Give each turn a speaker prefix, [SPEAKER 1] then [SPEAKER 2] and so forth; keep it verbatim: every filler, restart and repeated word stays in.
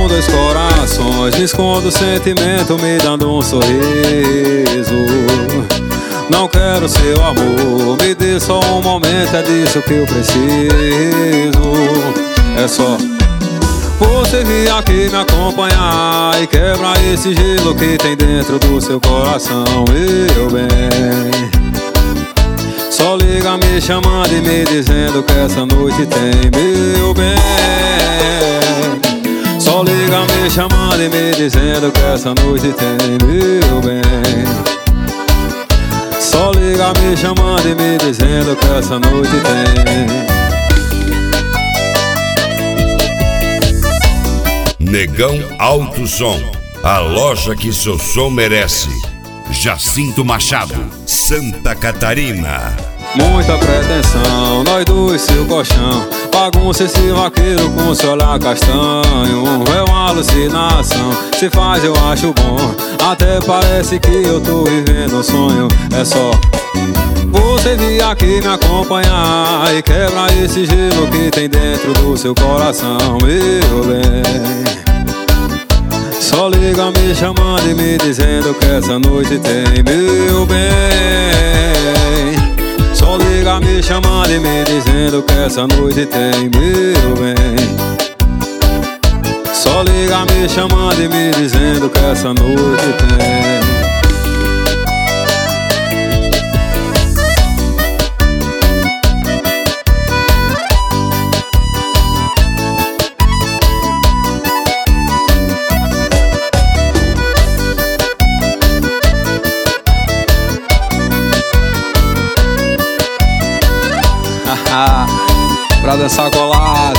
[SPEAKER 1] com dois corações, me escondo o sentimento me dando um sorriso. Não quero seu amor, me dê só um momento, é disso que eu preciso. É só você vir aqui me acompanhar e quebrar esse gelo que tem dentro do seu coração, meu bem. Só liga me chamando e me dizendo que essa noite tem, meu bem. Só liga me chamando e me dizendo que essa noite tem, meu bem. Só liga me chamando e me dizendo que essa noite tem.
[SPEAKER 2] Negão Alto Som, a loja que seu som merece. Jacinto Machado, Santa Catarina.
[SPEAKER 1] Muita pretensão, nós dois seu colchão. Bagunça esse vaqueiro com seu olhar castanho. É uma alucinação, se faz eu acho bom. Até parece que eu tô vivendo um sonho. É só você vir aqui me acompanhar e quebrar esse gelo que tem dentro do seu coração, meu bem. Só liga me chamando e me dizendo que essa noite tem, meu bem. Só liga me chamando e me dizendo que essa noite tem, meu bem. Só liga me chamando e me dizendo que essa noite tem.
[SPEAKER 3] Pra dançar colado.